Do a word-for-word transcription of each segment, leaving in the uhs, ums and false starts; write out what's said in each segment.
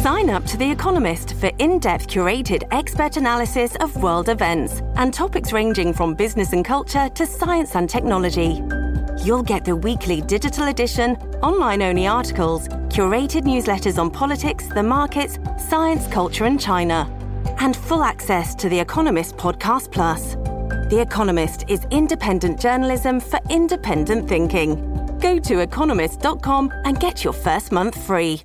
Sign up to The Economist for in-depth curated expert analysis of world events and topics ranging from business and culture to science and technology. You'll get the weekly digital edition, online-only articles, curated newsletters on politics, the markets, science, culture and China, and full access to The Economist Podcast Plus. The Economist is independent journalism for independent thinking. Go to economist dot com and get your first month free.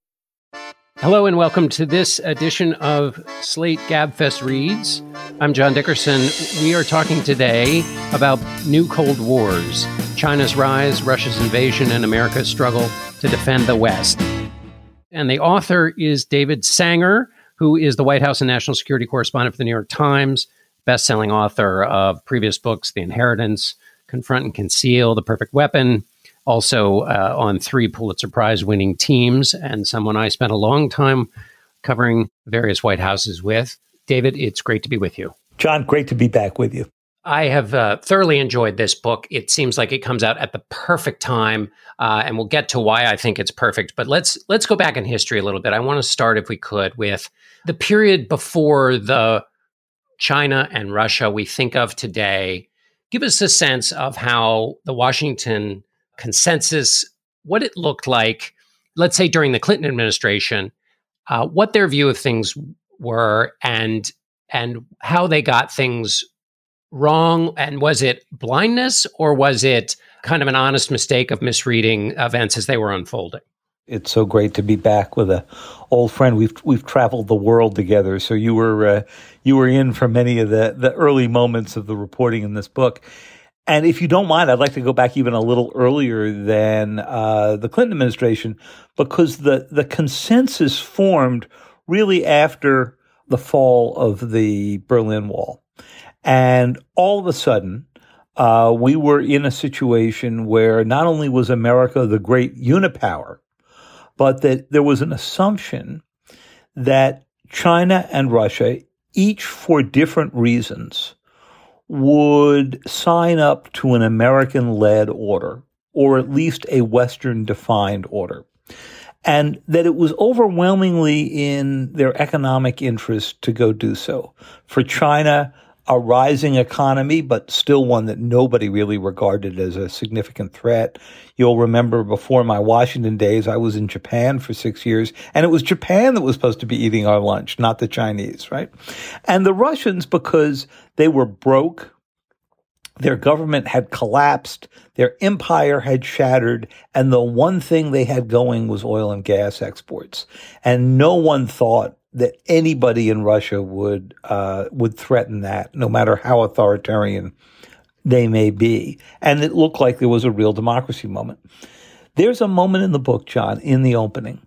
Hello and welcome to this edition of Slate Gabfest Reads. I'm John Dickerson. We are talking today about new Cold Wars, China's rise, Russia's invasion, and America's struggle to defend the West. And the author is David Sanger, who is the White House and national security correspondent for the New York Times, best-selling author of previous books, The Inheritance, Confront and Conceal, The Perfect Weapon, also uh, on three Pulitzer Prize-winning teams, and someone I spent a long time covering various White Houses with. David, it's great to be with you. John, great to be back with you. I have uh, thoroughly enjoyed this book. It seems like it comes out at the perfect time, uh, and we'll get to why I think it's perfect. But let's let's go back in history a little bit. I want to start, if we could, with the period before the China and Russia we think of today. Give us a sense of how the Washington consensus, what it looked like, let's say during the Clinton administration, uh, what their view of things were, and and how they got things wrong. And was it blindness, or was it kind of an honest mistake of misreading events as they were unfolding? It's so great to be back with a old friend. We've we've traveled the world together, so you were uh, you were in for many of the the early moments of the reporting in this book. And if you don't mind, I'd like to go back even a little earlier than uh, the Clinton administration, because the, the consensus formed really after the fall of the Berlin Wall. And all of a sudden, uh, we were in a situation where not only was America the great unipower, but that there was an assumption that China and Russia, each for different reasons, would sign up to an American-led order, or at least a Western-defined order, and that it was overwhelmingly in their economic interest to go do so. For China, a rising economy, but still one that nobody really regarded as a significant threat. You'll remember before my Washington days, I was in Japan for six years, and it was Japan that was supposed to be eating our lunch, not the Chinese, right? And the Russians, because they were broke, their government had collapsed, their empire had shattered, and the one thing they had going was oil and gas exports. And no one thought that anybody in Russia would uh, would threaten that, no matter how authoritarian they may be. And it looked like there was a real democracy moment. There's a moment in the book, John, in the opening,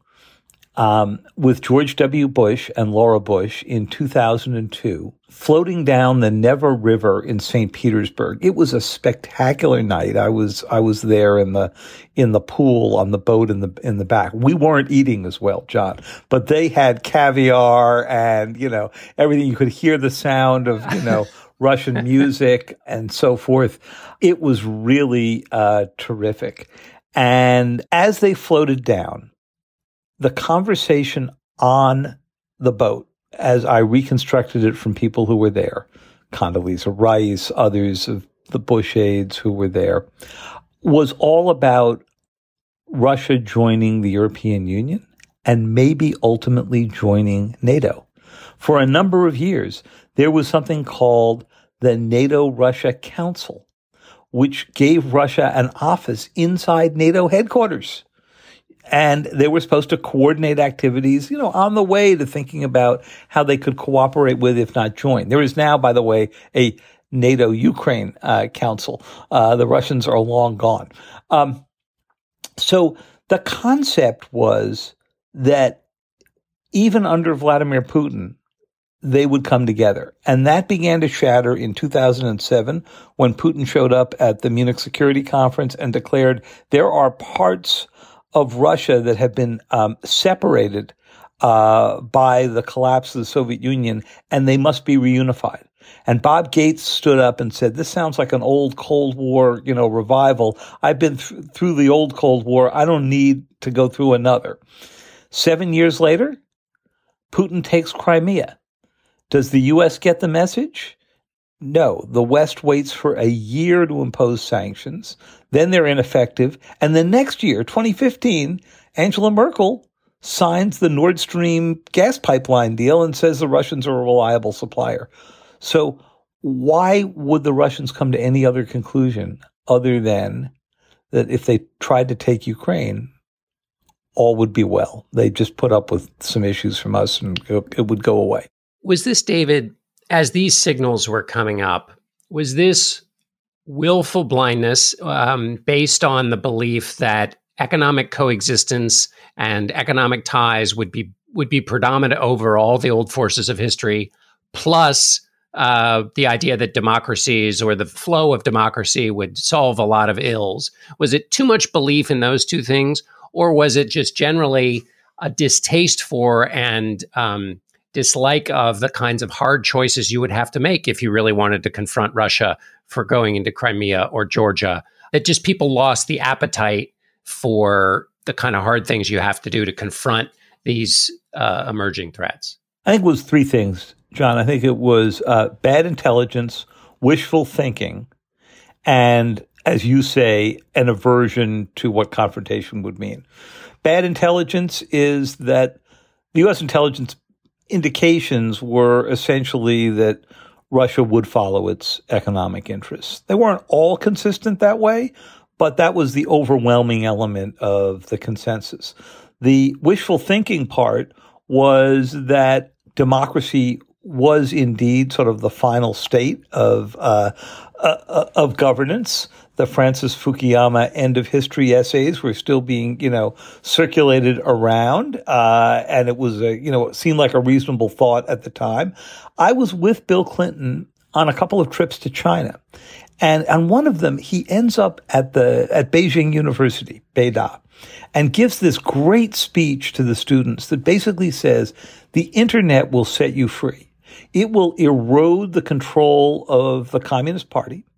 um, with George W. Bush and Laura Bush in two thousand two, floating down the Neva River in Saint Petersburg. It was a spectacular night. I was I was there in the in the pool on the boat in the in the back. We weren't eating as well, John, but they had caviar and, you know, everything. You could hear the sound of, you know, Russian music and so forth. It was really uh, terrific. And as they floated down, the conversation on the boat, as I reconstructed it from people who were there, Condoleezza Rice, others of the Bush aides who were there, was all about Russia joining the European Union and maybe ultimately joining NATO. For a number of years, there was something called the NATO-Russia Council, which gave Russia an office inside NATO headquarters. And they were supposed to coordinate activities, you know, on the way to thinking about how they could cooperate with, if not join. There is now, by the way, a NATO-Ukraine uh, council. Uh, the Russians are long gone. Um, so the concept was that even under Vladimir Putin, they would come together. And that began to shatter in two thousand seven when Putin showed up at the Munich Security Conference and declared there are parts of Russia that have been um, separated uh, by the collapse of the Soviet Union, and they must be reunified. And Bob Gates stood up and said, this sounds like an old Cold War, you know, revival. I've been th- through the old Cold War. I don't need to go through another. Seven years later, Putin takes Crimea. Does the U S get the message? No. The West waits for a year to impose sanctions. Then they're ineffective. And the next year, twenty fifteen, Angela Merkel signs the Nord Stream gas pipeline deal and says the Russians are a reliable supplier. So why would the Russians come to any other conclusion other than that if they tried to take Ukraine, all would be well? They just put up with some issues from us and it would go away. Was this, David, as these signals were coming up, was this willful blindness um, based on the belief that economic coexistence and economic ties would be would be predominant over all the old forces of history, plus uh, the idea that democracies or the flow of democracy would solve a lot of ills? Was it too much belief in those two things, or was it just generally a distaste for and um, dislike of the kinds of hard choices you would have to make if you really wanted to confront Russia for going into Crimea or Georgia, that just people lost the appetite for the kind of hard things you have to do to confront these uh, emerging threats? I think it was three things, John. I think it was uh, bad intelligence, wishful thinking, and, as you say, an aversion to what confrontation would mean. Bad intelligence is that the U S intelligence indications were essentially that Russia would follow its economic interests. They weren't all consistent that way, but that was the overwhelming element of the consensus. The wishful thinking part was that democracy was indeed sort of the final state of uh, uh, of governance. The Francis Fukuyama end of history essays were still being, you know, circulated around, uh, and it was a, you know, it seemed like a reasonable thought at the time. I was with Bill Clinton on a couple of trips to China, and on one of them he ends up at the at Beijing University, Beida, and gives this great speech to the students that basically says the internet will set you free. It will erode the control of the Communist Party.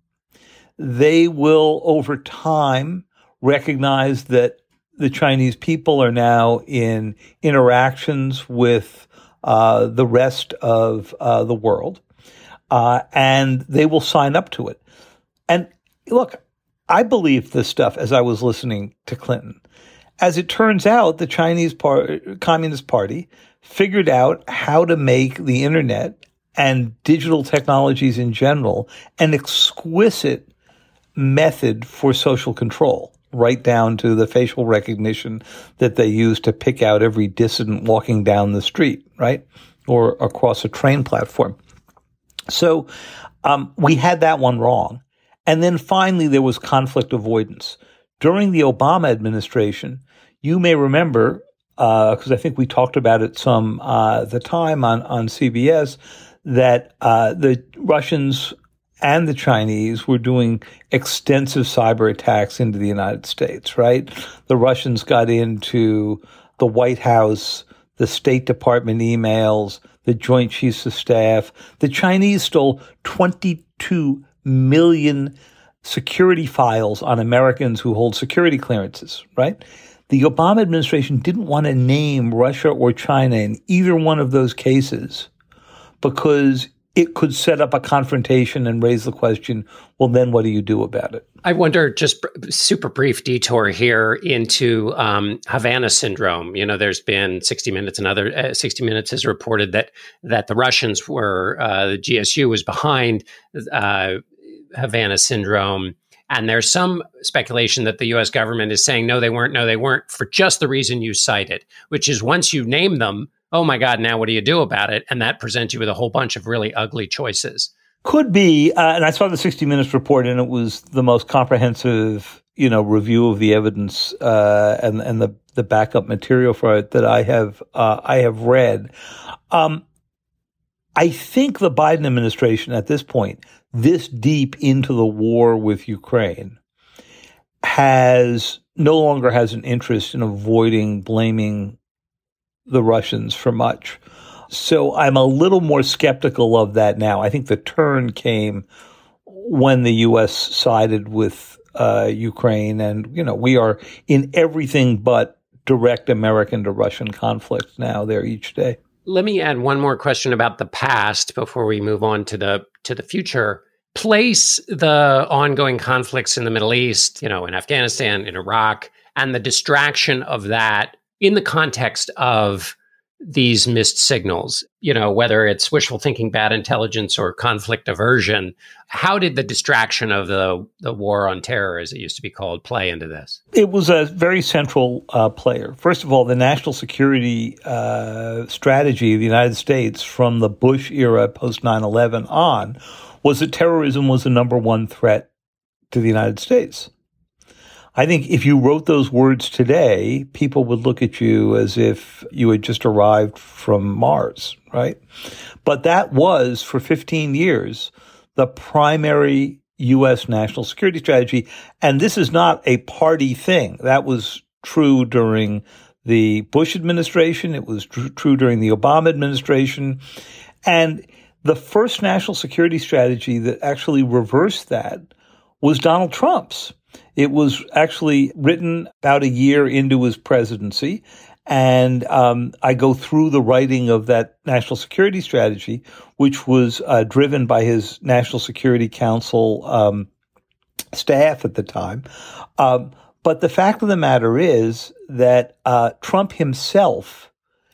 They will, over time, recognize that the Chinese people are now in interactions with uh, the rest of uh, the world, uh, and they will sign up to it. And look, I believed this stuff as I was listening to Clinton. As it turns out, the Chinese par- Communist Party figured out how to make the internet and digital technologies in general an exquisite method for social control, right down to the facial recognition that they use to pick out every dissident walking down the street, right? Or across a train platform. So um, we had that one wrong. And then finally, there was conflict avoidance. During the Obama administration, you may remember, because uh, I think we talked about it some uh, at the time on, on C B S, that uh, the Russians and the Chinese were doing extensive cyber attacks into the United States, right? The Russians got into the White House, the State Department emails, the Joint Chiefs of Staff. The Chinese stole twenty-two million security files on Americans who hold security clearances, right? The Obama administration didn't want to name Russia or China in either one of those cases because it could set up a confrontation and raise the question, well, then what do you do about it? I wonder, just super brief detour here into um, Havana syndrome. You know, there's been sixty minutes, another uh, sixty minutes has reported that that the Russians were, uh, the G S U was behind uh, Havana syndrome. And there's some speculation that the U S government is saying, no, they weren't, no, they weren't, for just the reason you cited, which is once you name them, oh my God, now what do you do about it? And that presents you with a whole bunch of really ugly choices. Could be. Uh, and I saw the sixty minutes report, and it was the most comprehensive, you know, review of the evidence uh, and and the, the backup material for it that I have uh, I have read. Um, I think the Biden administration at this point, this deep into the war with Ukraine, has no longer has an interest in avoiding blaming the Russians for much. So I'm a little more skeptical of that now. I think the turn came when the U S sided with uh, Ukraine, and you know we are in everything but direct American to Russian conflict now there each day. Let me add one more question about the past before we move on to the to the future. Place the ongoing conflicts in the Middle East, you know, in Afghanistan, in Iraq, and the distraction of that in the context of these missed signals, you know, whether it's wishful thinking, bad intelligence, or conflict aversion. How did the distraction of the, the war on terror, as it used to be called, play into this? It was a very central uh, player. First of all, the national security uh, strategy of the United States from the Bush era post nine eleven on was that terrorism was the number one threat to the United States. I think if you wrote those words today, people would look at you as if you had just arrived from Mars, right? But that was, for fifteen years, the primary U S national security strategy. And this is not a party thing. That was true during the Bush administration. It was tr- true during the Obama administration. And the first national security strategy that actually reversed that was Donald Trump's. It was actually written about a year into his presidency, and um, I go through the writing of that national security strategy, which was uh, driven by his National Security Council um, staff at the time. Um, but the fact of the matter is that uh, Trump himself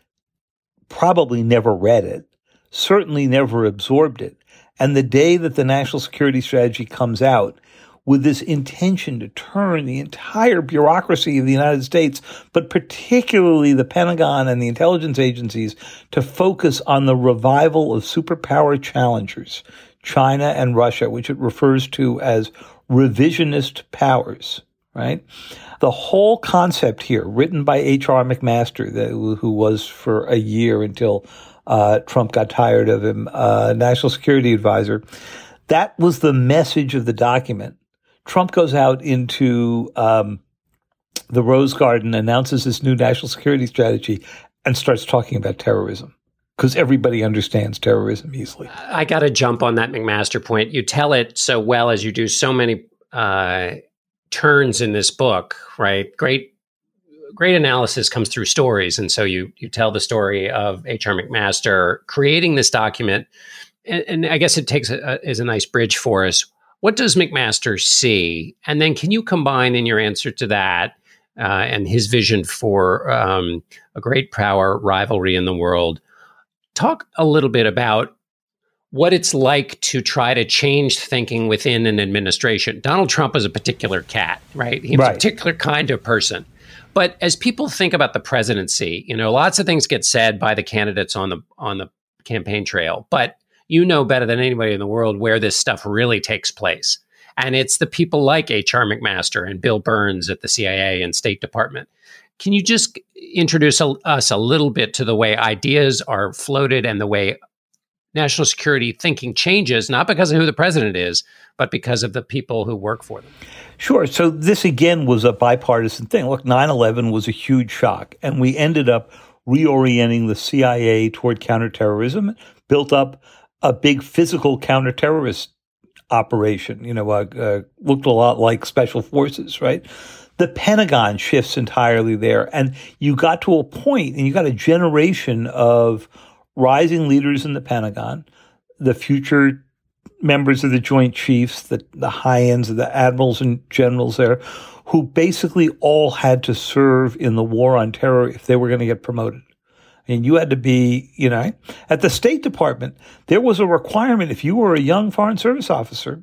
probably never read it, certainly never absorbed it. And the day that the national security strategy comes out, with this intention to turn the entire bureaucracy of the United States, but particularly the Pentagon and the intelligence agencies, to focus on the revival of superpower challengers, China and Russia, which it refers to as revisionist powers, right? The whole concept here, written by H R McMaster, the, who was for a year until uh, Trump got tired of him, uh, national security advisor, that was the message of the document. Trump goes out into um, the Rose Garden, announces this new national security strategy, and starts talking about terrorism because everybody understands terrorism easily. I got to jump on that McMaster point. You tell it so well, as you do so many uh, turns in this book, right? Great, great analysis comes through stories. And so you you tell the story of H R McMaster creating this document. And, and I guess it takes a, is a nice bridge for us. What does McMaster see? And then can you combine in your answer to that uh, and his vision for um, a great power rivalry in the world? Talk a little bit about what it's like to try to change thinking within an administration. Donald Trump is a particular cat, right? He's right. a particular kind of person. But as people think about the presidency, you know, lots of things get said by the candidates on the on the campaign trail, but you know better than anybody in the world where this stuff really takes place. And it's the people like H R McMaster and Bill Burns at the C I A and State Department. Can you just introduce a, us a little bit to the way ideas are floated and the way national security thinking changes, not because of who the president is, but because of the people who work for them? Sure. So this, again, was a bipartisan thing. Look, nine eleven was a huge shock, and we ended up reorienting the C I A toward counterterrorism, built up a big physical counterterrorist operation, you know, uh, uh, looked a lot like special forces, right? The Pentagon shifts entirely there. And you got to a point, and you got a generation of rising leaders in the Pentagon, the future members of the Joint Chiefs, the, the high ends of the admirals and generals there, who basically all had to serve in the war on terror if they were going to get promoted. And you had to be, you know, at the State Department, there was a requirement if you were a young Foreign Service officer,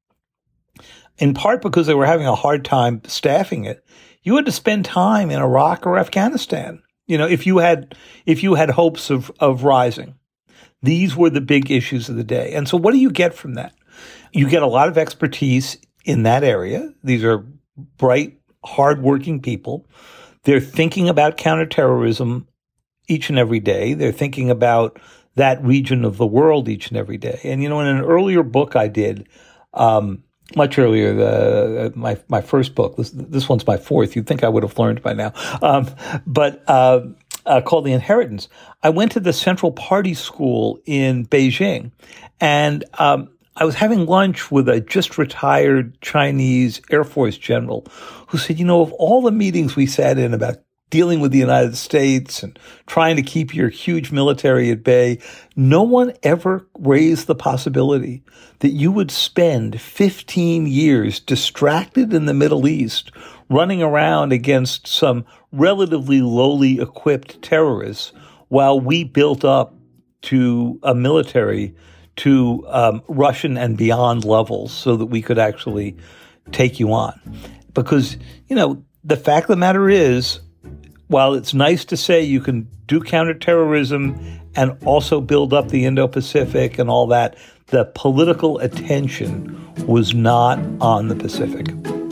in part because they were having a hard time staffing it, you had to spend time in Iraq or Afghanistan. You know, if you had if you had hopes of, of rising. These were the big issues of the day. And so what do you get from that? You get a lot of expertise in that area. These are bright, hardworking people. They're thinking about counterterrorism each and every day. They're thinking about that region of the world each and every day. And, you know, in an earlier book I did, um, much earlier, the, my my first book, this, this one's my fourth, you'd think I would have learned by now, um, but uh, uh, called The Inheritance, I went to the Central Party School in Beijing, and um, I was having lunch with a just retired Chinese Air Force general who said, you know, of all the meetings we sat in about dealing with the United States and trying to keep your huge military at bay, no one ever raised the possibility that you would spend fifteen years distracted in the Middle East, running around against some relatively lowly equipped terrorists while we built up to a military to um, Russian and beyond levels so that we could actually take you on. Because, you know, the fact of the matter is, while it's nice to say you can do counterterrorism and also build up the Indo-Pacific and all that, the political attention was not on the Pacific.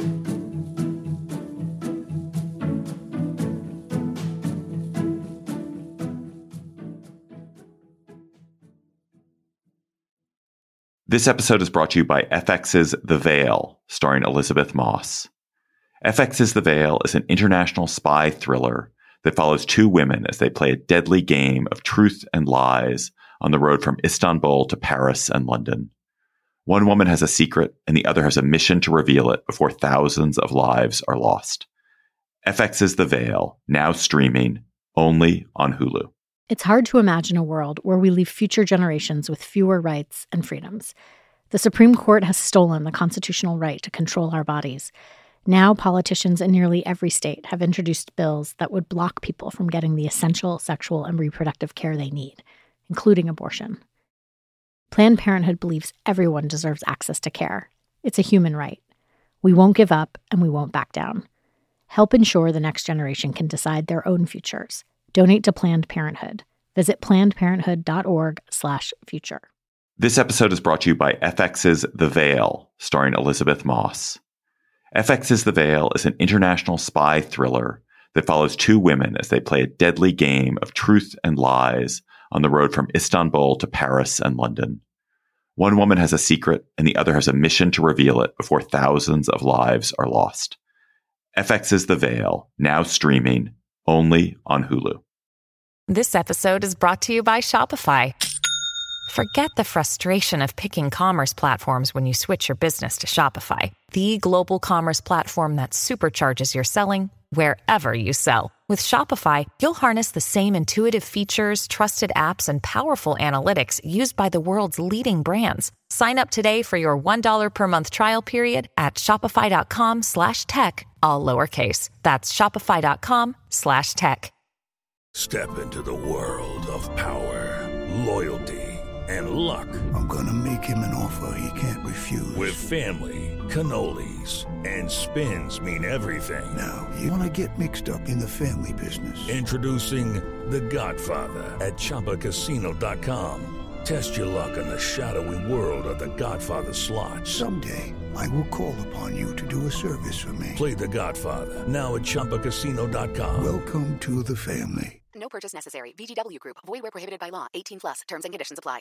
This episode is brought to you by F X's The Veil, starring Elizabeth Moss. F X's The Veil is an international spy thriller that follows two women as they play a deadly game of truth and lies on the road from Istanbul to Paris and London. One woman has a secret, and the other has a mission to reveal it before thousands of lives are lost. F X's The Veil, now streaming, only on Hulu. It's hard to imagine a world where we leave future generations with fewer rights and freedoms. The Supreme Court has stolen the constitutional right to control our bodies. Now politicians in nearly every state have introduced bills that would block people from getting the essential sexual and reproductive care they need, including abortion. Planned Parenthood believes everyone deserves access to care. It's a human right. We won't give up, and we won't back down. Help ensure the next generation can decide their own futures. Donate to Planned Parenthood. Visit plannedparenthood.org slash future. This episode is brought to you by F X's The Veil, starring Elizabeth Moss. F X's The Veil is an international spy thriller that follows two women as they play a deadly game of truth and lies on the road from Istanbul to Paris and London. One woman has a secret, and the other has a mission to reveal it before thousands of lives are lost. F X's The Veil, now streaming, only on Hulu. This episode is brought to you by Shopify. Forget the frustration of picking commerce platforms when you switch your business to Shopify, the global commerce platform that supercharges your selling wherever you sell. With Shopify, you'll harness the same intuitive features, trusted apps, and powerful analytics used by the world's leading brands. Sign up today for your one dollar per month trial period at shopify.com slash tech, all lowercase. That's shopify.com slash tech. Step into the world of power, loyalty, and luck. I'm gonna make him an offer he can't refuse. With family, cannolis, and spins mean everything. Now, you wanna get mixed up in the family business. Introducing The Godfather at Chumba Casino dot com. Test your luck in the shadowy world of The Godfather slot. Someday, I will call upon you to do a service for me. Play The Godfather, now at Chumba Casino dot com. Welcome to the family. No purchase necessary. V G W Group. Void where prohibited by law. eighteen plus. Terms and conditions apply.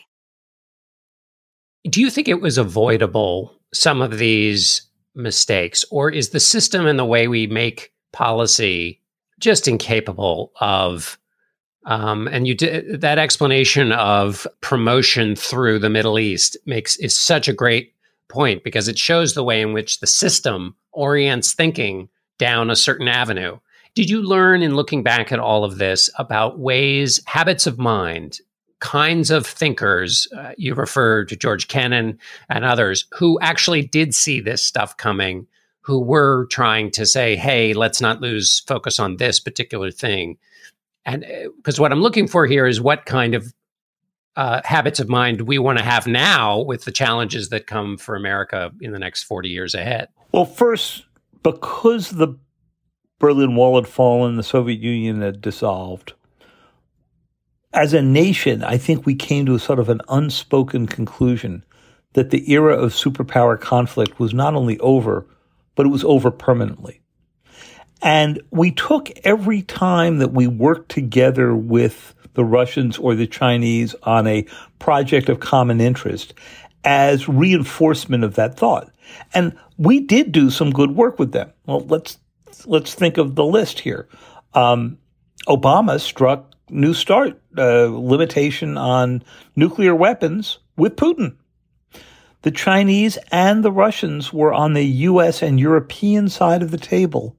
Do you think it was avoidable, some of these mistakes, or is the system and the way we make policy just incapable of, um, and you did that explanation of promotion through the Middle East makes is such a great point, because it shows the way in which the system orients thinking down a certain avenue. Did you learn in looking back at all of this about ways, habits of mind, kinds of thinkers, uh, you refer to George Kennan and others, who actually did see this stuff coming, who were trying to say, hey, let's not lose focus on this particular thing? And because uh, what I'm looking for here is what kind of uh, habits of mind we want to have now with the challenges that come for America in the next forty years ahead. Well, first, because the Berlin Wall had fallen, the Soviet Union had dissolved, as a nation, I think we came to a sort of an unspoken conclusion that the era of superpower conflict was not only over, but it was over permanently. And we took every time that we worked together with the Russians or the Chinese on a project of common interest as reinforcement of that thought. And we did do some good work with them. Well, let's let's think of the list here. Um, Obama struck New START, uh, limitation on nuclear weapons with Putin. The Chinese and the Russians were on the U S and European side of the table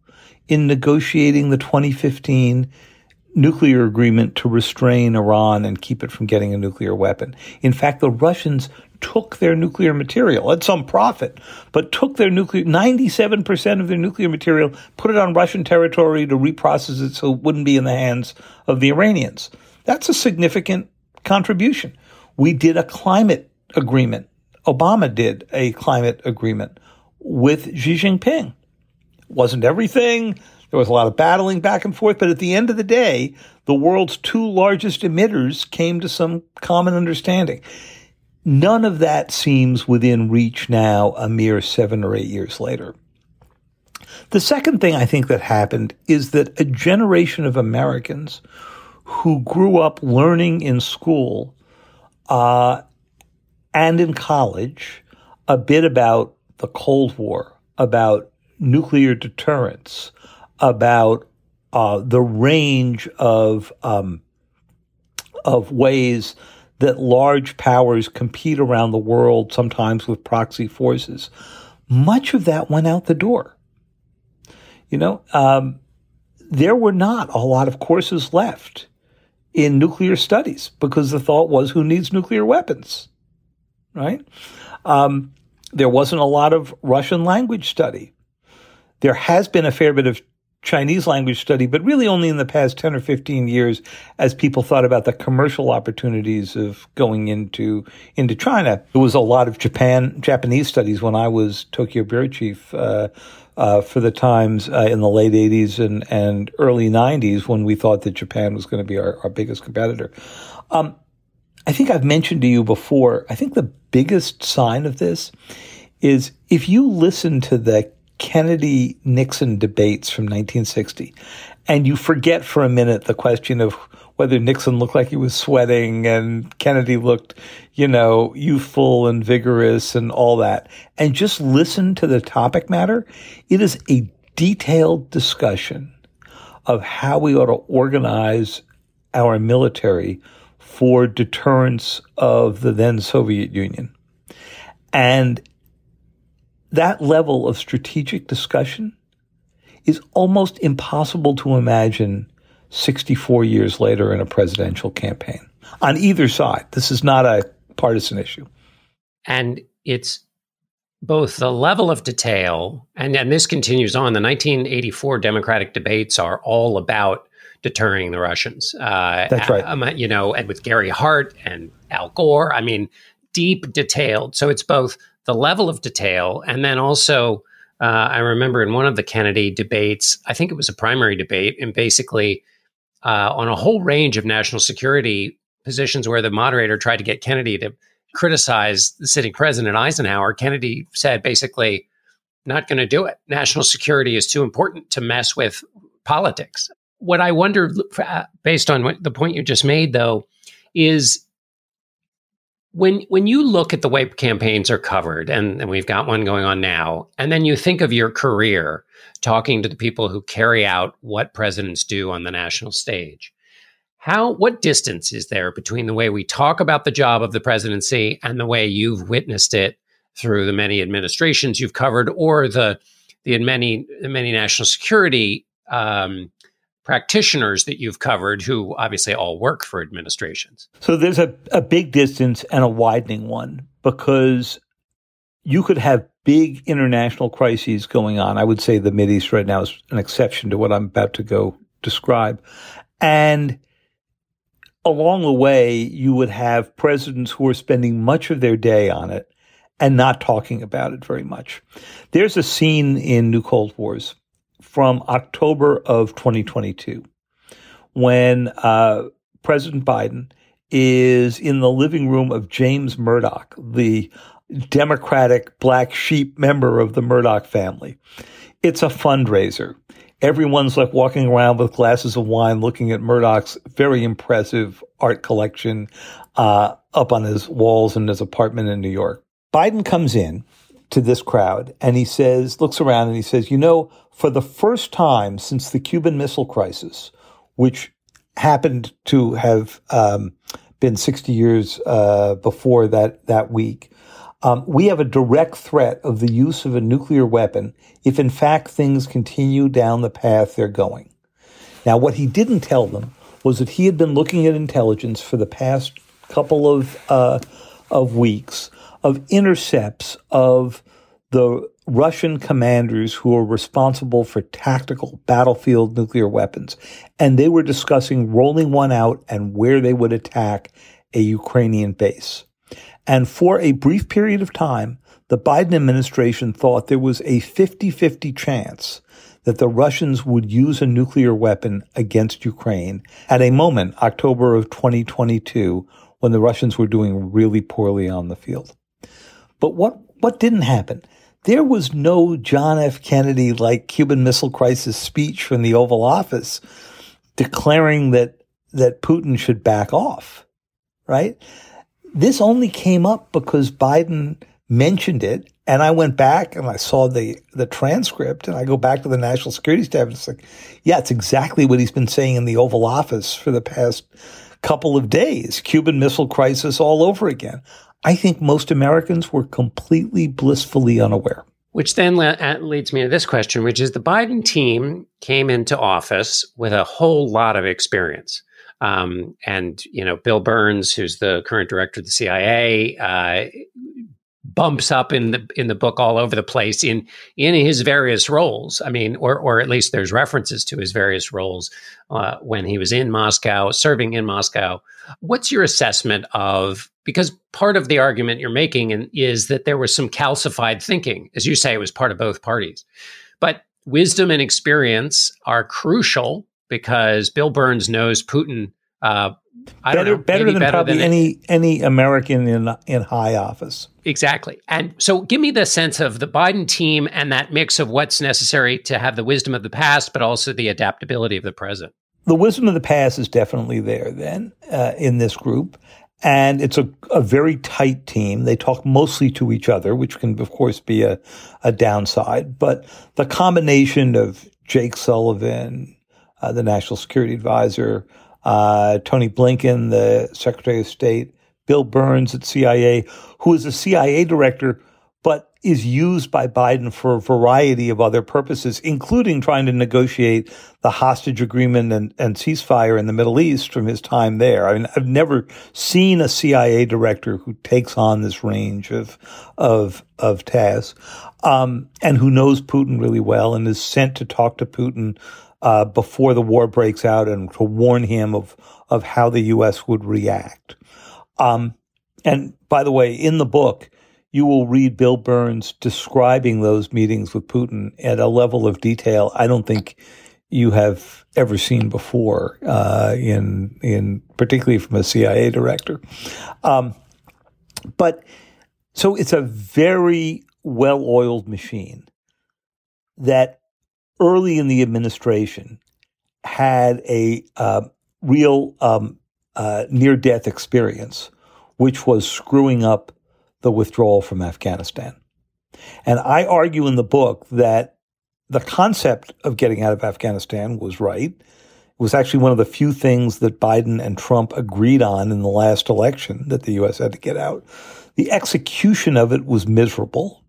in negotiating the twenty fifteen nuclear agreement to restrain Iran and keep it from getting a nuclear weapon. In fact, the Russians took their nuclear material at some profit, but took their nuclear, ninety-seven percent of their nuclear material, put it on Russian territory to reprocess it so it wouldn't be in the hands of the Iranians. That's a significant contribution. We did a climate agreement. Obama did a climate agreement with Xi Jinping. Wasn't everything. There was a lot of battling back and forth, but at the end of the day, the world's two largest emitters came to some common understanding. None of that seems within reach now, a mere seven or eight years later. The second thing I think that happened is that a generation of Americans who grew up learning in school uh, and in college a bit about the Cold War, about nuclear deterrence, about uh, the range of um, of ways that large powers compete around the world, sometimes with proxy forces. Much of that went out the door. You know, um, there were not a lot of courses left in nuclear studies because the thought was, who needs nuclear weapons, right? Um, there wasn't a lot of Russian language study. There has been a fair bit of Chinese language study, but really only in the past ten or fifteen years as people thought about the commercial opportunities of going into into China. There was a lot of Japan Japanese studies when I was Tokyo Bureau Chief uh, uh, for the Times uh, in the late eighties and, and early nineties when we thought that Japan was going to be our, our biggest competitor. Um, I think I've mentioned to you before, I think the biggest sign of this is if you listen to the Kennedy-Nixon debates from nineteen sixty, and you forget for a minute the question of whether Nixon looked like he was sweating and Kennedy looked, you know, youthful and vigorous and all that, and just listen to the topic matter, it is a detailed discussion of how we ought to organize our military for deterrence of the then Soviet Union. And that level of strategic discussion is almost impossible to imagine sixty-four years later in a presidential campaign on either side. This is not a partisan issue. And it's both the level of detail, and, and this continues on. The nineteen eighty-four Democratic debates are all about deterring the Russians. Uh, That's right. Um, you know, and with Gary Hart and Al Gore, I mean, deep, detailed. So it's both the level of detail, and then also, uh, I remember in one of the Kennedy debates, I think it was a primary debate, and basically uh, on a whole range of national security positions where the moderator tried to get Kennedy to criticize the sitting president Eisenhower, Kennedy said basically, not going to do it. National security is too important to mess with politics. What I wonder, based on what the point you just made, though, is When when you look at the way campaigns are covered, and, and we've got one going on now, and then you think of your career talking to the people who carry out what presidents do on the national stage, how what distance is there between the way we talk about the job of the presidency and the way you've witnessed it through the many administrations you've covered, or the the many many national security um, practitioners that you've covered who obviously all work for administrations? So there's a, a big distance and a widening one, because you could have big international crises going on. I would say the Mideast right now is an exception to what I'm about to go describe. And along the way, you would have presidents who are spending much of their day on it and not talking about it very much. There's a scene in New Cold Wars from October of twenty twenty-two, when uh, President Biden is in the living room of James Murdoch, the Democratic black sheep member of the Murdoch family. It's a fundraiser. Everyone's like walking around with glasses of wine looking at Murdoch's very impressive art collection uh, up on his walls in his apartment in New York. Biden comes in to this crowd and he says, looks around and he says, you know, for the first time since the Cuban Missile Crisis, which happened to have um, been sixty years uh, before that that week, Um, we have a direct threat of the use of a nuclear weapon if, in fact, things continue down the path they're going. Now, what he didn't tell them was that he had been looking at intelligence for the past couple of uh, of weeks of intercepts of the Russian commanders who are responsible for tactical battlefield nuclear weapons. And they were discussing rolling one out and where they would attack a Ukrainian base. And for a brief period of time, the Biden administration thought there was a fifty-fifty chance that the Russians would use a nuclear weapon against Ukraine at a moment, October of twenty twenty-two, when the Russians were doing really poorly on the field. But what, what didn't happen? There was no John F. Kennedy-like Cuban Missile Crisis speech from the Oval Office declaring that that Putin should back off, right? This only came up because Biden mentioned it, and I went back and I saw the, the transcript, and I go back to the National Security Staff, and it's like, yeah, it's exactly what he's been saying in the Oval Office for the past couple of days. Cuban Missile Crisis all over again. I think most Americans were completely blissfully unaware. Which then le- leads me to this question, which is the Biden team came into office with a whole lot of experience. Um, and, you know, Bill Burns, who's the current director of the C I A, uh, bumps up in the in the book all over the place in in his various roles. I mean, or or at least there's references to his various roles uh, when he was in Moscow, serving in Moscow. What's your assessment of, because part of the argument you're making in, is that there was some calcified thinking, as you say, it was part of both parties. But wisdom and experience are crucial because Bill Burns knows Putin. Uh, I better, don't know, better than better probably than any any American in in high office. Exactly. And so give me the sense of the Biden team and that mix of what's necessary to have the wisdom of the past, but also the adaptability of the present. The wisdom of the past is definitely there then uh, in this group. And it's a, a very tight team. They talk mostly to each other, which can, of course, be a, a downside. But the combination of Jake Sullivan, uh, the National Security Advisor, uh, Tony Blinken, the Secretary of State, Bill Burns at C I A, who is a C I A director, but is used by Biden for a variety of other purposes, including trying to negotiate the hostage agreement and, and ceasefire in the Middle East from his time there. I mean, I've never seen a C I A director who takes on this range of of of tasks, um, and who knows Putin really well and is sent to talk to Putin uh, before the war breaks out and to warn him of of how the U S would react. Um, and by the way, in the book, you will read Bill Burns describing those meetings with Putin at a level of detail I don't think you have ever seen before, uh, in in particularly from a C I A director. Um, but so it's a very well-oiled machine that early in the administration had a uh, real um, uh, near-death experience, which was screwing up the withdrawal from Afghanistan. And I argue in the book that the concept of getting out of Afghanistan was right. It was actually one of the few things that Biden and Trump agreed on in the last election, that the U S had to get out. The execution of it was miserable.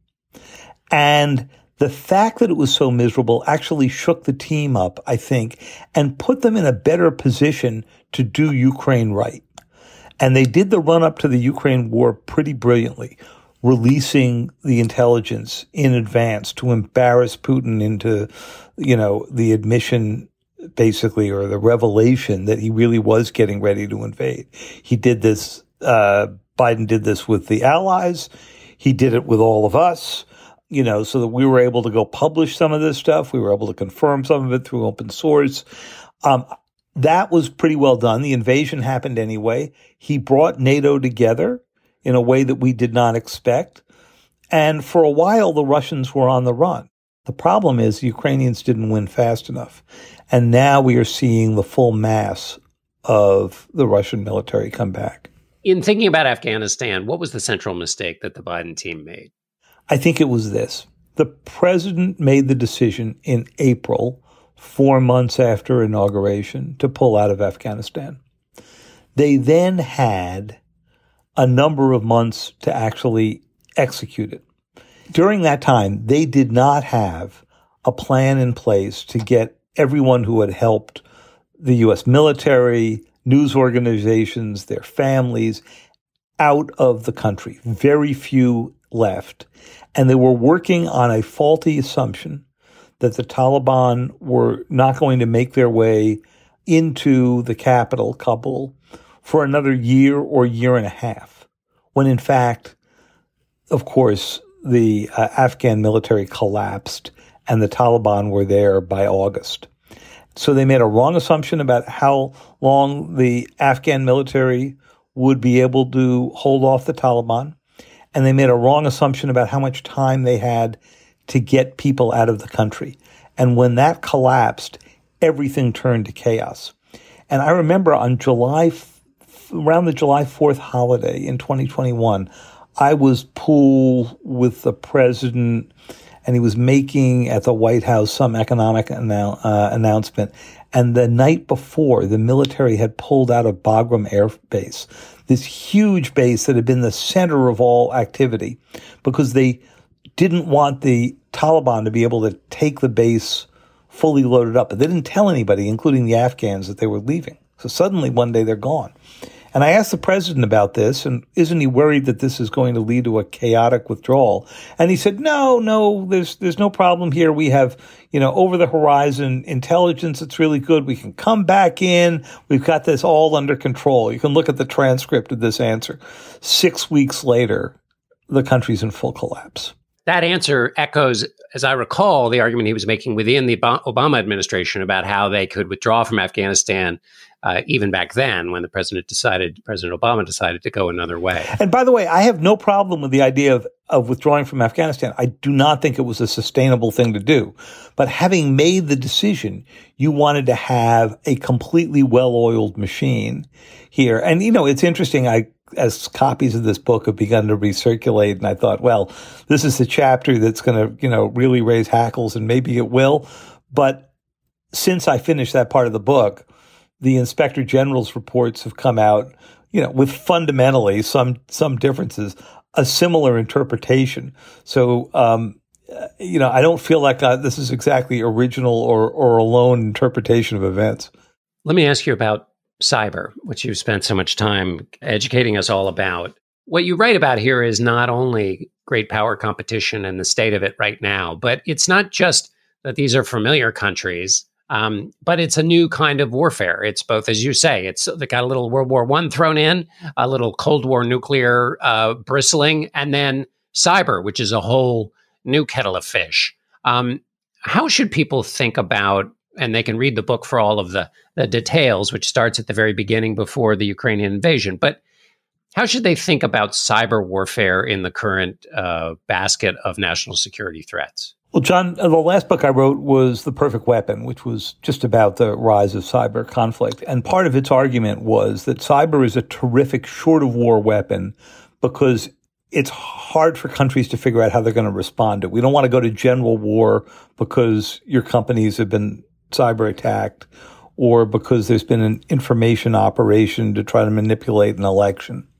And the fact that it was so miserable actually shook the team up, I think, and put them in a better position to do Ukraine right. And they did the run-up to the Ukraine war pretty brilliantly, releasing the intelligence in advance to embarrass Putin into, you know, the admission, basically, or the revelation that he really was getting ready to invade. He did this, uh, Biden did this with the allies. He did it with all of us, you know, so that we were able to go publish some of this stuff. We were able to confirm some of it through open source. Um, That was pretty well done. The invasion happened anyway. He brought NATO together in a way that we did not expect. And for a while, the Russians were on the run. The problem is the Ukrainians didn't win fast enough. And now we are seeing the full mass of the Russian military come back. In thinking about Afghanistan, what was the central mistake that the Biden team made? I think it was this. The president made the decision in April, four months after inauguration, to pull out of Afghanistan. They then had a number of months to actually execute it. During that time, they did not have a plan in place to get everyone who had helped the U S military, news organizations, their families out of the country. Very few left. And they were working on a faulty assumption that the Taliban were not going to make their way into the capital, Kabul, for another year or year and a half, when in fact, of course, the uh, Afghan military collapsed and the Taliban were there by August. So they made a wrong assumption about how long the Afghan military would be able to hold off the Taliban, and they made a wrong assumption about how much time they had to get people out of the country. And when that collapsed, everything turned to chaos. And I remember on July, around the July fourth holiday in twenty twenty-one, I was pool with the president, and he was making at the White House some economic annou- uh, announcement. And the night before, the military had pulled out of Bagram Air Base, this huge base that had been the center of all activity, because they didn't want the Taliban to be able to take the base fully loaded up. But they didn't tell anybody, including the Afghans, that they were leaving. So suddenly one day they're gone. And I asked the president about this, and isn't he worried that this is going to lead to a chaotic withdrawal? And he said, no, no, there's there's no problem here. We have, you know, over the horizon intelligence. It's really good. We can come back in. We've got this all under control. You can look at the transcript of this answer. Six weeks later, the country's in full collapse. That answer echoes, as I recall, the argument he was making within the Obama administration about how they could withdraw from Afghanistan, uh, even back then when the president decided, President Obama decided to go another way. And by the way, I have no problem with the idea of, of withdrawing from Afghanistan. I do not think it was a sustainable thing to do. But having made the decision, you wanted to have a completely well-oiled machine here. And, you know, it's interesting. I as copies of this book have begun to recirculate, and I thought, well, this is the chapter that's going to, you know, really raise hackles, and maybe it will. But since I finished that part of the book, the Inspector General's reports have come out, you know, with fundamentally some some differences, a similar interpretation. So, um, you know, I don't feel like uh, this is exactly original or or a lone interpretation of events. Let me ask you about cyber, which you've spent so much time educating us all about. What you write about here is not only great power competition and the state of it right now, but it's not just that these are familiar countries, um, but it's a new kind of warfare. It's both, as you say, it's they got a little World War One thrown in, a little Cold War nuclear uh, bristling, and then cyber, which is a whole new kettle of fish. Um, how should people think about, and they can read the book for all of the, the details, which starts at the very beginning before the Ukrainian invasion. But how should they think about cyber warfare in the current uh, basket of national security threats? Well, John, the last book I wrote was The Perfect Weapon, which was just about the rise of cyber conflict. And part of its argument was that cyber is a terrific short-of-war weapon because it's hard for countries to figure out how they're going to respond to it. We don't want to go to general war because your companies have been cyber attacked or because there's been an information operation to try to manipulate an election.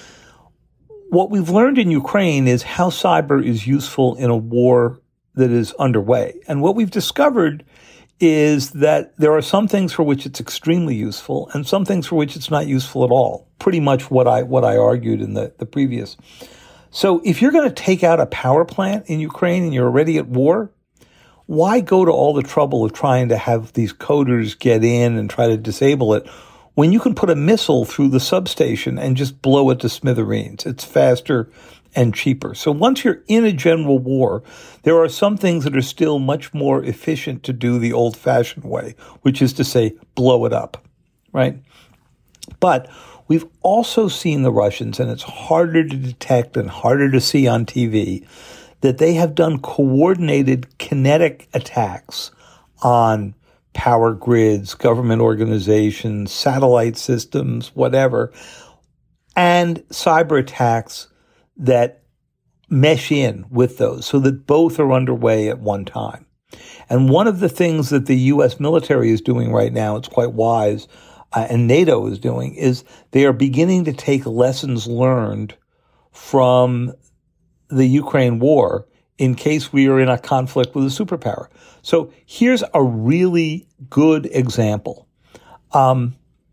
What we've learned in Ukraine is how cyber is useful in a war that is underway. And what we've discovered is that there are some things for which it's extremely useful and some things for which it's not useful at all. Pretty much what I what I argued in the, the previous. So if you're going to take out a power plant in Ukraine and you're already at war, why go to all the trouble of trying to have these coders get in and try to disable it when you can put a missile through the substation and just blow it to smithereens? It's faster and cheaper. So once you're in a general war, there are some things that are still much more efficient to do the old-fashioned way, which is to say, blow it up, right? But we've also seen the Russians, and it's harder to detect and harder to see on T V, that they have done coordinated kinetic attacks on power grids, government organizations, satellite systems, whatever, and cyber attacks that mesh in with those so that both are underway at one time. And one of the things that the U S military is doing right now, it's quite wise, uh, and NATO is doing, is they are beginning to take lessons learned from the Ukraine war in case we are in a conflict with a superpower. So here's a really good example. Um,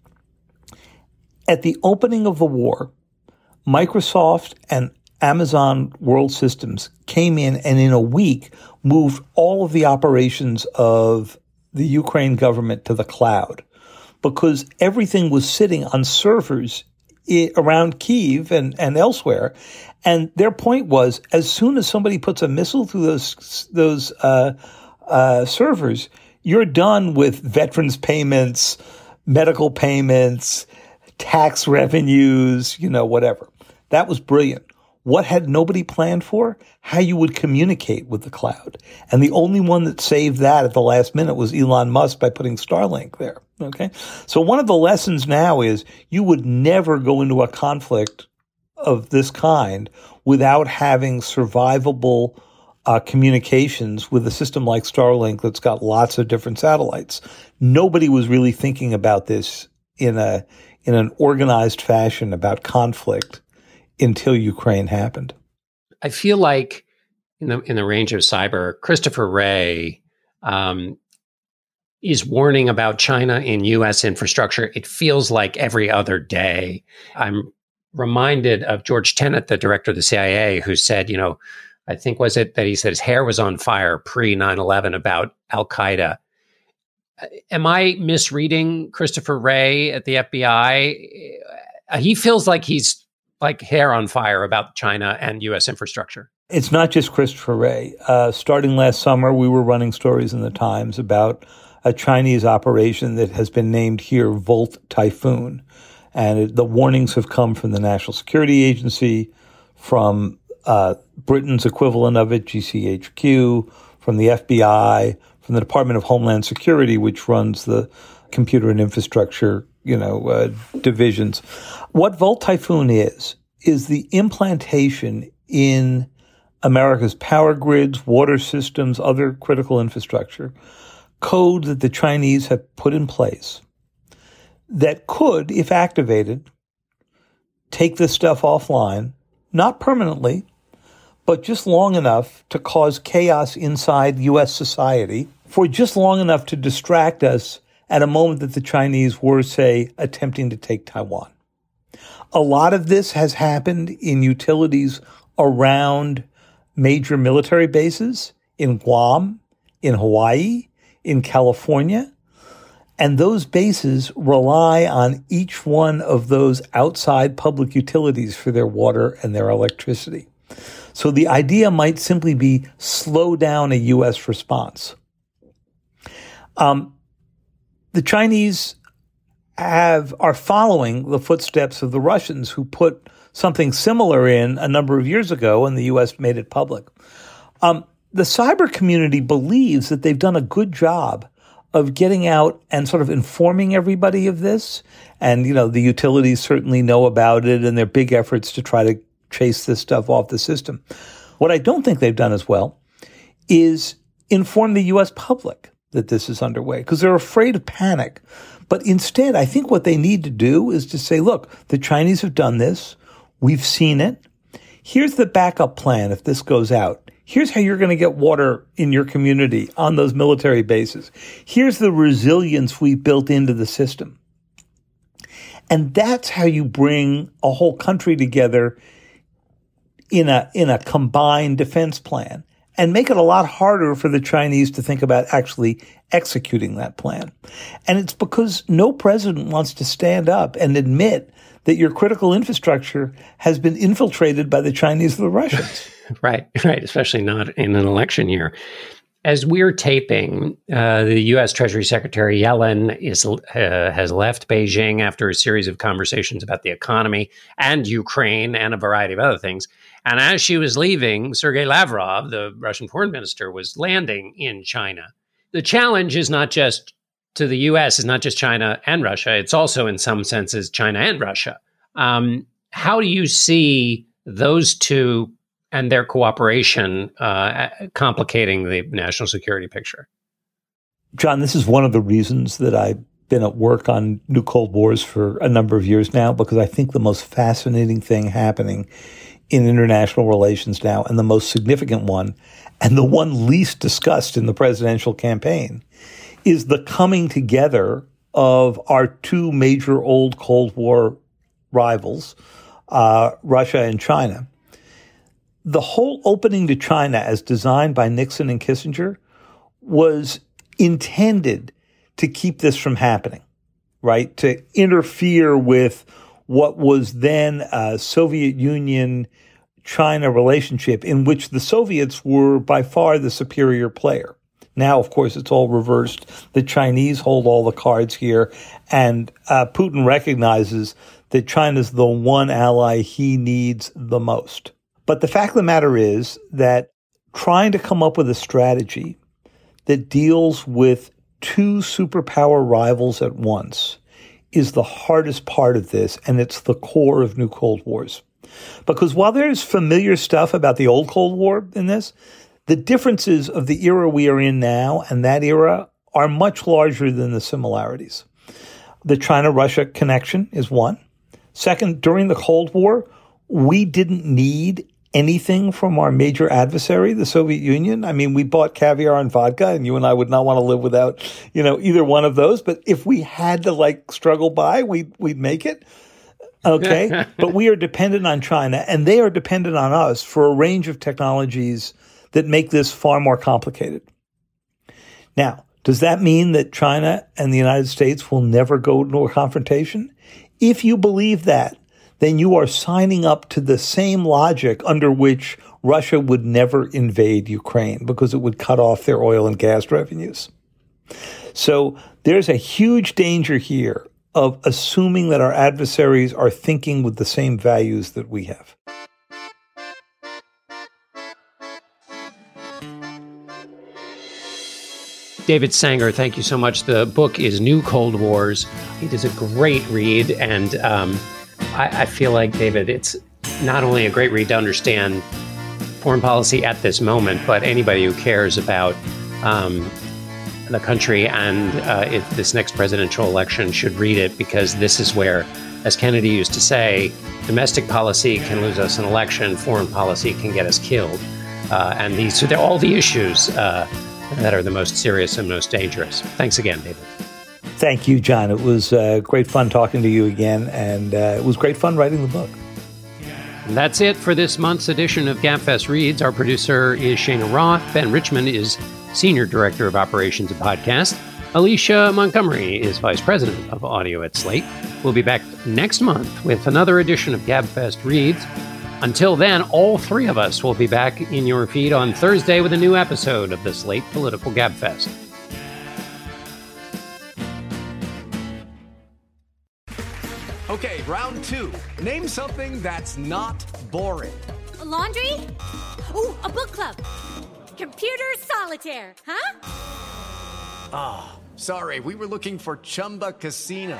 at the opening of the war, Microsoft and Amazon World Systems came in and in a week moved all of the operations of the Ukraine government to the cloud because everything was sitting on servers I- around Kyiv and, and elsewhere. And their point was, as soon as somebody puts a missile through those those uh, uh, servers, you're done with veterans payments, medical payments, tax revenues, you know, whatever. That was brilliant. What had nobody planned for? How you would communicate with the cloud. And the only one that saved that at the last minute was Elon Musk by putting Starlink there. Okay. So one of the lessons now is you would never go into a conflict of this kind without having survivable uh, communications with a system like Starlink that's got lots of different satellites. Nobody was really thinking about this in a in an organized fashion about conflict until Ukraine happened. I feel like in the in the range of cyber, Christopher Wray um, is warning about China in U S infrastructure. It feels like every other day. I'm reminded of George Tenet, the director of the C I A, who said, you know, I think was it that he said his hair was on fire pre nine eleven about Al-Qaeda. Am I misreading Christopher Wray at the F B I? He feels like he's like hair on fire about China and U S infrastructure. It's not just Christopher Wray. Uh, starting last summer, we were running stories in the Times about a Chinese operation that has been named here Volt Typhoon. And it, the warnings have come from the National Security Agency, from uh, Britain's equivalent of it, G C H Q, from the F B I, from the Department of Homeland Security, which runs the computer and infrastructure, you know, uh, divisions. What Volt Typhoon is, is the implantation in America's power grids, water systems, other critical infrastructure, code that the Chinese have put in place that could, if activated, take this stuff offline, not permanently, but just long enough to cause chaos inside U S society, for just long enough to distract us at a moment that the Chinese were, say, attempting to take Taiwan. A lot of this has happened in utilities around major military bases in Guam, in Hawaii, in California. And those bases rely on each one of those outside public utilities for their water and their electricity. So the idea might simply be slow down a U S response. Um, the Chinese have are following the footsteps of the Russians, who put something similar in a number of years ago, and the U S made it public. Um, the cyber community believes that they've done a good job of getting out and sort of informing everybody of this. And, you know, the utilities certainly know about it, and their big efforts to try to chase this stuff off the system. What I don't think they've done as well is inform the U S public that this is underway, because they're afraid of panic. But instead, I think what they need to do is to say, look, the Chinese have done this. We've seen it. Here's the backup plan if this goes out. Here's how you're going to get water in your community on those military bases. Here's the resilience we built into the system. And that's how you bring a whole country together in a in a combined defense plan, and make it a lot harder for the Chinese to think about actually executing that plan. And it's because no president wants to stand up and admit that your critical infrastructure has been infiltrated by the Chinese or the Russians. Right, right, especially not in an election year. As we're taping, uh, the U S Treasury Secretary Yellen is uh, has left Beijing after a series of conversations about the economy and Ukraine and a variety of other things. And as she was leaving, Sergei Lavrov, the Russian foreign minister, was landing in China. The challenge is not just to the U S, is not just China and Russia. It's also, in some senses, China and Russia. Um, how do you see those two and their cooperation uh, complicating the national security picture? John, this is one of the reasons that I've been at work on New Cold Wars for a number of years now, because I think the most fascinating thing happening in international relations now, and the most significant one, and the one least discussed in the presidential campaign, is the coming together of our two major old Cold War rivals, uh, Russia and China. The whole opening to China, as designed by Nixon and Kissinger, was intended to keep this from happening, right? To interfere with what was then a Soviet Union-China relationship in which the Soviets were by far the superior player. Now, of course, it's all reversed. The Chinese hold all the cards here, and uh, Putin recognizes that China's the one ally he needs the most. But the fact of the matter is that trying to come up with a strategy that deals with two superpower rivals at once is the hardest part of this, and it's the core of new Cold Wars. Because while there's familiar stuff about the old Cold War in this, the differences of the era we are in now and that era are much larger than the similarities. The China-Russia connection is one. Second, during the Cold War, we didn't need anything from our major adversary, the Soviet Union. I mean, we bought caviar and vodka, and you and I would not want to live without, you know, either one of those. But if we had to, like, struggle by, we'd, we'd make it. Okay. But we are dependent on China, and they are dependent on us for a range of technologies that make this far more complicated. Now, does that mean that China and the United States will never go into a confrontation? If you believe that, then you are signing up to the same logic under which Russia would never invade Ukraine because it would cut off their oil and gas revenues. So there's a huge danger here of assuming that our adversaries are thinking with the same values that we have. David Sanger, thank you so much. The book is New Cold Wars. It is a great read, and um, I, I feel like, David, it's not only a great read to understand foreign policy at this moment, but anybody who cares about um, the country and uh, if this next presidential election should read it, because this is where, as Kennedy used to say, domestic policy can lose us an election, foreign policy can get us killed. Uh, and these are all the issues uh, that are the most serious and most dangerous. Thanks again, David. Thank you, John. It was uh, great fun talking to you again, and uh, it was great fun writing the book. And that's it for this month's edition of GabFest Reads. Our producer is Shana Roth. Ben Richmond is Senior Director of Operations and Podcast. Alicia Montgomery is Vice President of Audio at Slate. We'll be back next month with another edition of GabFest Reads. Until then, all three of us will be back in your feed on Thursday with a new episode of the Slate Political Gabfest. Okay, round two. Name something that's not boring. A laundry? Ooh, a book club. Computer solitaire, huh? Ah, oh, sorry, we were looking for Chumba Casino.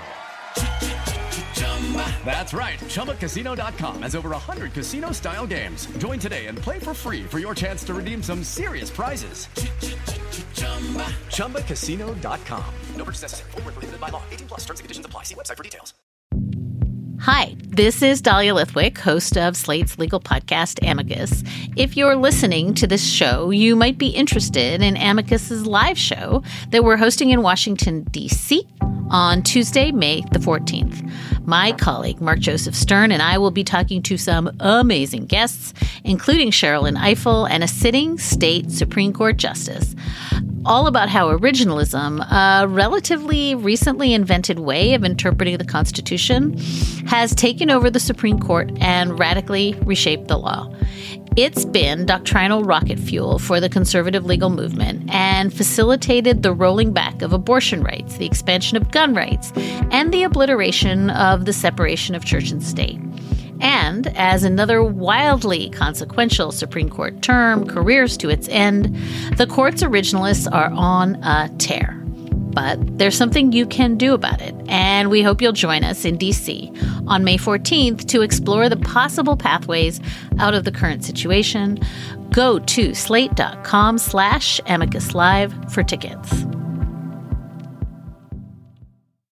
That's right. Chumba Casino dot com has over one hundred casino-style games. Join today and play for free for your chance to redeem some serious prizes. Chumba Casino dot com. No purchase necessary. Void where prohibited by law. eighteen plus. Terms and conditions apply. See website for details. Hi, this is Dahlia Lithwick, host of Slate's legal podcast, Amicus. If you're listening to this show, you might be interested in Amicus's live show that we're hosting in Washington, D C on Tuesday, May the fourteenth. My colleague, Mark Joseph Stern, and I will be talking to some amazing guests, including Sherrilyn Ifill and a sitting state Supreme Court justice, all about how originalism, a relatively recently invented way of interpreting the Constitution, has taken over the Supreme Court and radically reshaped the law. It's been doctrinal rocket fuel for the conservative legal movement and facilitated the rolling back of abortion rights, the expansion of gun rights, and the obliteration of the separation of church and state. And as another wildly consequential Supreme Court term careers to its end, the court's originalists are on a tear. But there's something you can do about it, and we hope you'll join us in D C on May fourteenth to explore the possible pathways out of the current situation. Go to slate.com slash amicus live for tickets.